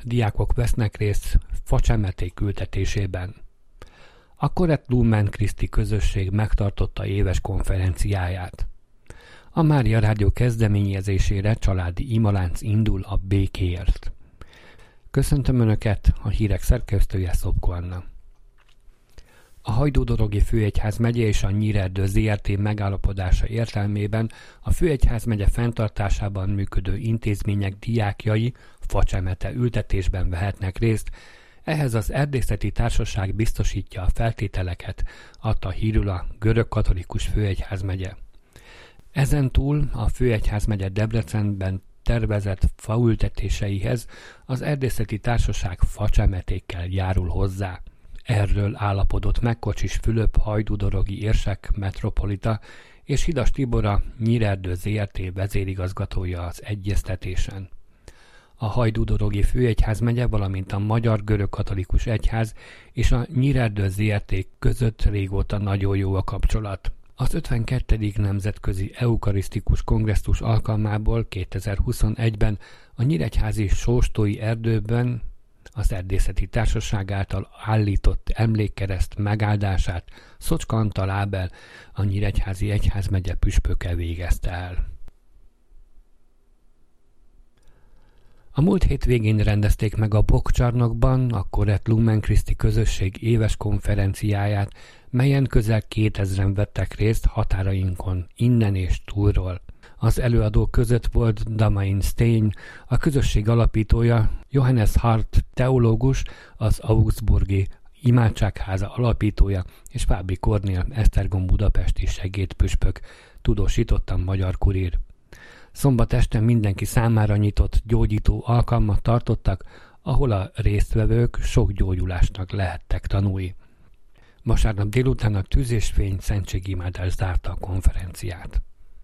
diákok vesznek részt facsemeték ültetésében. A Korett Lumen Christi közösség megtartotta éves konferenciáját. A Mária Rádió kezdeményezésére családi imalánc indul a békéért. Köszöntöm Önöket, a hírek szerkesztője Szopko Anna. A Hajdú-Dorogi Főegyházmegye és a Nyírerdő ZRT megállapodása értelmében a Főegyházmegye fenntartásában működő intézmények diákjai facsemete ültetésben vehetnek részt. Ehhez az Erdészeti Társaság biztosítja a feltételeket, adta hírül a Görögkatolikus Főegyházmegye. Ezentúl a Főegyházmegye Debrecenben tervezett faültetéseihez az Erdészeti Társaság facsemetékkel járul hozzá. Erről állapodott meg Kocsis Fülöp hajdú-dorogi érsek metropolita és Hidas Tibor a Nyírerdő ZRT vezérigazgatója az egyeztetésen. A Hajdú-Dorogi Főegyházmegye, valamint a Magyar Görögkatolikus Egyház és a Nyírerdő ZRT között régóta nagyon jó a kapcsolat. Az 52. Nemzetközi Eukarisztikus Kongresszus alkalmából 2021-ben a nyíregyházi Sóstói erdőben az Erdészeti Társaság által állított emlékkereszt megáldását Szocska Antal Ábel, a Nyíregyházi Egyházmegye püspöke végezte el. A múlt hétvégén rendezték meg a Bokkcsarnokban a Korett Lumen Christi közösség éves konferenciáját, melyen közel 2000-en vettek részt határainkon, innen és túlról. Az előadók között volt Damain Stein, a közösség alapítója, Johannes Hart teológus, az Augsburgi Imádságháza alapítója, és Fábri Kornél Esztergom budapesti segédpüspök, tudósította a Magyar Kurír. Szombat este mindenki számára nyitott gyógyító alkalmat tartottak, ahol a résztvevők sok gyógyulásnak lehettek tanulni. Vasárnap délután a Tűz és Fény szentségimádás zárta a konferenciát.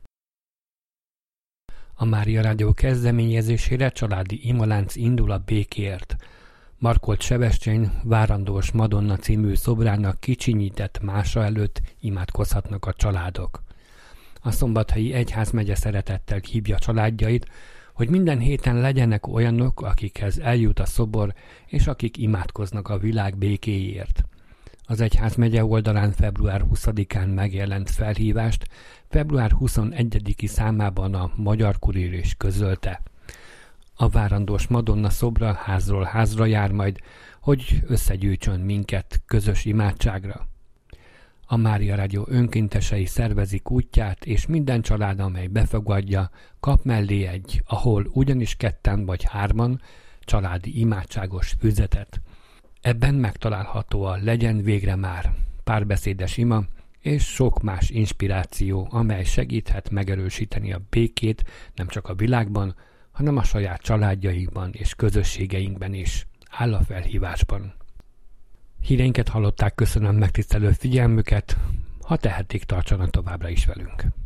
A Mária Rádió kezdeményezésére családi imalánc indul a békéért. Markolt Sebestyén Várandós Madonna című szobrának kicsinyített mása előtt imádkozhatnak a családok. A Szombathelyi Egyházmegye szeretettel hívja családjait, hogy minden héten legyenek olyanok, akikhez eljut a szobor, és akik imádkoznak a világ békéért. Az Egyházmegye oldalán február 20-án megjelent felhívást február 21-i számában a Magyar Kurír is közölte. A Várandós Madonna szobra házról házra jár majd, hogy összegyűjtsön minket közös imádságra. A Mária Rádió önkéntesei szervezik útját, és minden család, amely befogadja, kap mellé egy, ahol ugyanis ketten vagy hárman, családi imádságos füzetet. Ebben megtalálható a Legyen végre már párbeszédes ima, és sok más inspiráció, amely segíthet megerősíteni a békét nem csak a világban, hanem a saját családjaikban és közösségeinkben is, áll a felhívásban. Híreinket hallották, köszönöm megtisztelő figyelmüket, ha tehetik, tartsanak továbbra is velünk.